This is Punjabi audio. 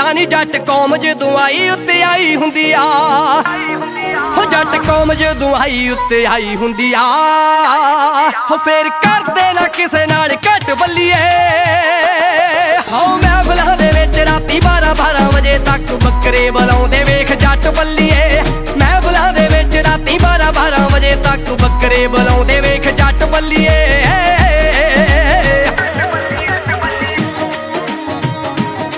ਪਤਾ ਨਹੀਂ ਜੱਟ ਕੌਮ ਜਦੋਂ ਆਈ ਉੱਤੇ ਆਈ ਹੁੰਦੀ ਆ ਹੋ ਜੱਟ ਕੌਮ ਜਦੋਂ ਆਈ ਉੱਤੇ ਆਈ ਹੁੰਦੀ ਆ ਹੋ ਫੇਰ ਕਰਦੇ ਨਾ ਕਿਸੇ ਨਾਲ ਘੱਟ ਬੱਲੀਏ ਹੋ